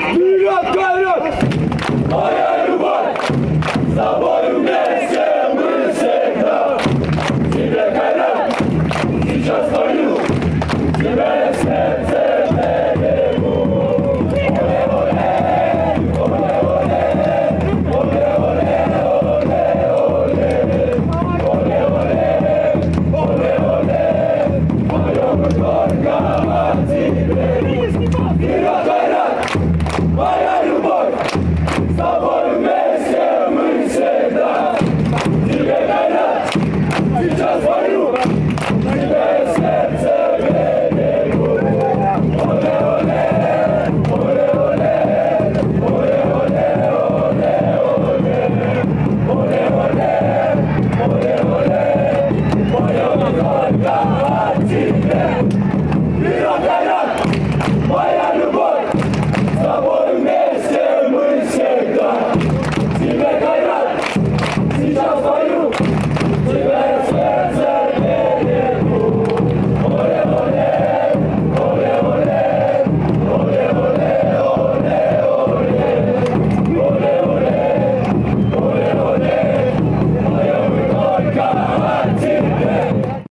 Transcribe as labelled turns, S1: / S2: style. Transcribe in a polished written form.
S1: Вперед, вперед! Моя любовь, с тобой вместе мы всегда. Тебе горят, сейчас пою, тебя я в сердце берегу. Оле-оле, оле-оле, оле-оле, оле-оле, оле-оле, оле-оле, моё только о тебе. Вперед, горят, моя любовь, с тобой вместе мы всегда. Тебе горят, сейчас пою, тебя я в сердце берегу. Оле-оле, оле-оле, оле-оле, оле-оле, оле-оле, оле-оле, моё только о тебе. Вперед, горят, моя любовь, с тобой вместе мы всегда. Тебе горят, сейчас пою.